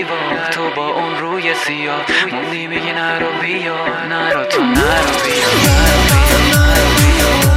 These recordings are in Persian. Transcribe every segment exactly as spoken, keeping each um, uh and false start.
دیوار، تو با اون روی سیاه موندی میگی نرو بیا، نرو تو نرو بیا، نرو بیا.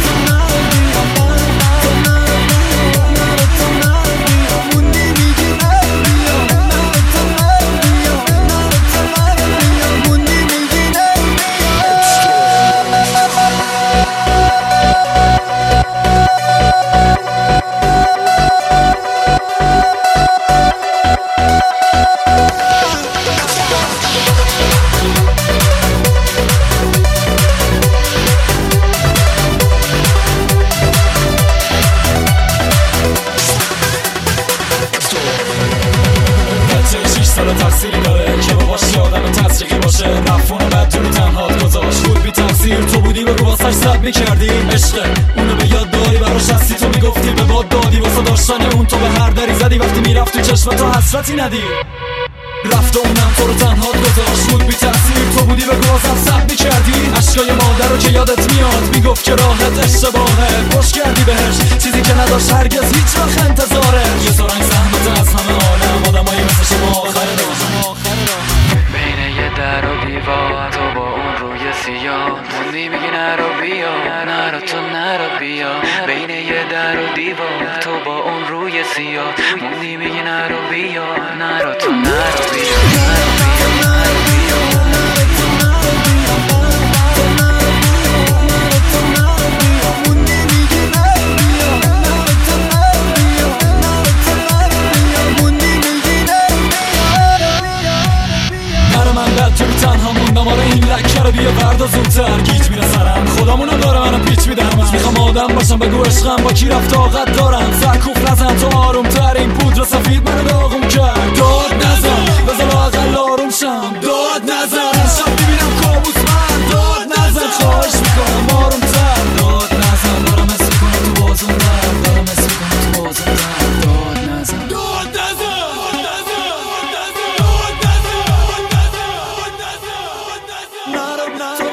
تأثیری داره که باباش آدم تصدیقی باشه، رفت بعد تو رو تنهات گذاشت، بود بی تأثیر تو بودی بگو واسش سب میکردی عشق اونو به یاد داری براش هستی، تو میگفتی به باد دادی واسه داشتن اون، تو به هر دری زدی وقتی میرفت تو چشم تو حسرتی ندی، رفت و اونم تو رو تنهات گذاشت، بود بی تأثیر تو بودی بگو واسم سب میکردی، عشقای مادر رو که یادت میاد میگفت که راحت اشتباهه، خوش کردی بهش چیزی که نداشت هرگز هیچ وقت انتظاره، یه سرنگ زحمت از همه عالم آدمایی مثل شما آخر راه بین یه در و دیوار، تو با اون روی سیاه موندی میگی نرو بیا، نرو تو نرو بیا. بین یه در و دیوار، تو با اون روی سیاه موندی میگی نرو بیا، نرو تو نرو بیا، نرو بیا، نرو بیا. توی تنها موندم، آره این لکه رو بیا بردا زودتر، گیج میره سرم خدامونم داره منو پیچ میدم، میخوام آدم باشم بگو عشقم با کی رفت طاقت دارم، سرکوف نزن تو آروم تر، این پودر سفید منو داغم کرد، داد نزن بذار لااقل آروم شم، داد نزن شب ببینم کابوس من، داد نزن خواهش میکنم آروم تر، داد نزن دارم حس میکنم تو بازم در، دارم حس میکنم تو بازم در، داد نزن داد نزن Not a